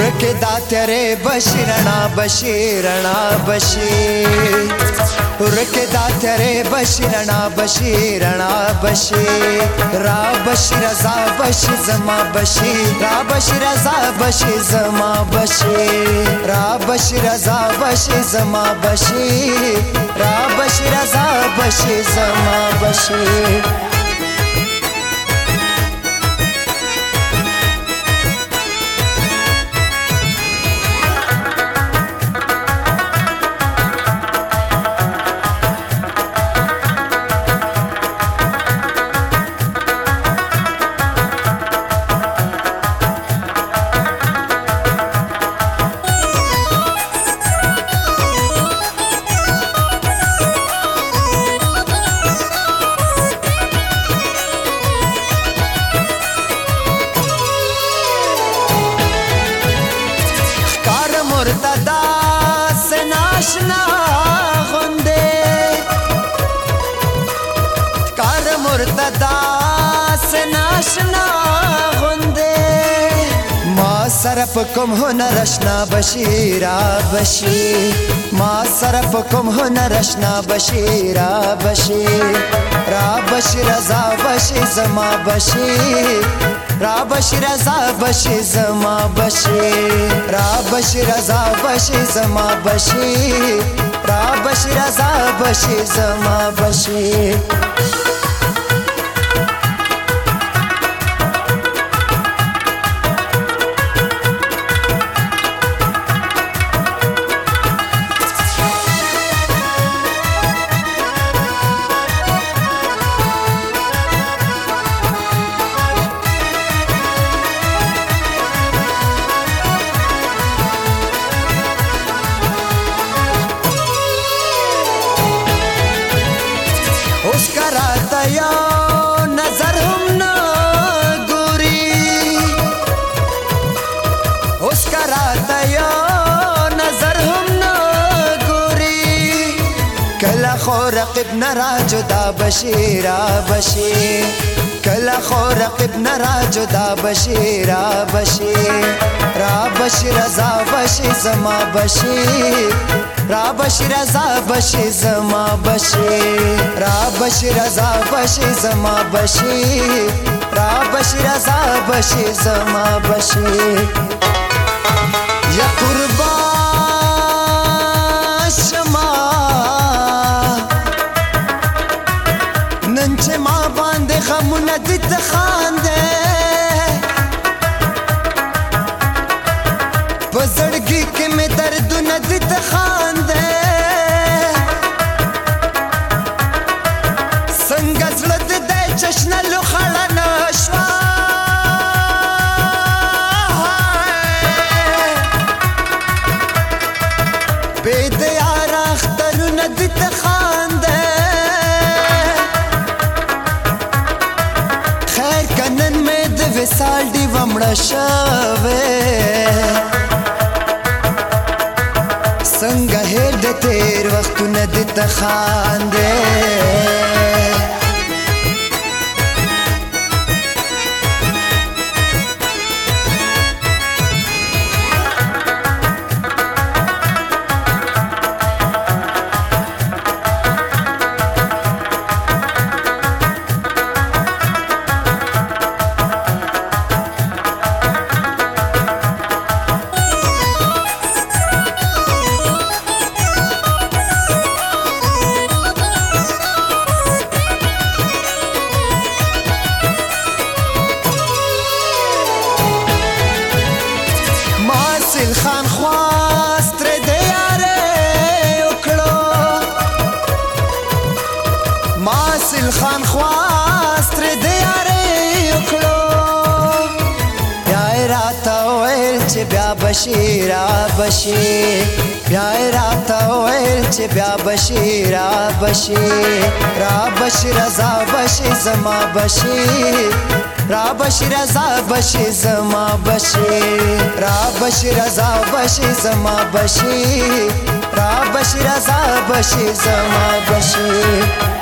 ورکه دا تیرې بشیرنا بشیرنا بشی ورکه دا تیرې بشیرنا بشیرنا بشی را بشیر رضا بشی زما بشی را بشیر رضا بشی زما بشی را بشیر رضا بشی زما بشی را بشیر رضا بشی زما بشی مرتدا سے ناشنا غندے کار مرتدا سے ناشنا غندے ما صرف کم ہنر اشنا بشیرا بشی ما صرف کم ہنر اشنا بشیرا بشی را بشی رضا بشی زما بشی را بشی رضا بشی زما بشی را بشی رضا بشی زما بشی را بشی رضا بشی زما بشی उसका राता या नजर हम ना गोरी उसका राता या नजर हम ना गोरी कला खौरक़ब नरा जुदा बशीरा बशी कला खौरक़ब नरा जुदा बशीरा बशी रा बशी रज़ा बशी ज़मा बशी را بشی رضا بشی زما بشی را بشی رضا بشی زما بشی را بشی رضا بشی زما بشی یا قربان شما نن چې ما باندې غمونه دي ته خاندې په زړګي کې مې دردونه دي ته خاندې څنګه زړه دې دی چشنه لوخړه نه شوه بې د یاره اخترونه دي ته خاندې خیر که نن مې د وصال ډیوه مړه شوې څنګه هېر د تېر وختونه دې ته خاندې حاصل خان خواست تر د یارې وکړو حاصل خان خواست تر د یارې وکړو بیا یې راته وویل چې بیا بشي را بشي بیا یې راته وویل چې بیا بشي را بشي را بشي رضا بشي زما بشي را بشي رضا بشي زما بشي را بشي رضا بشي زما بشي را بشي رضا بشي زما بشي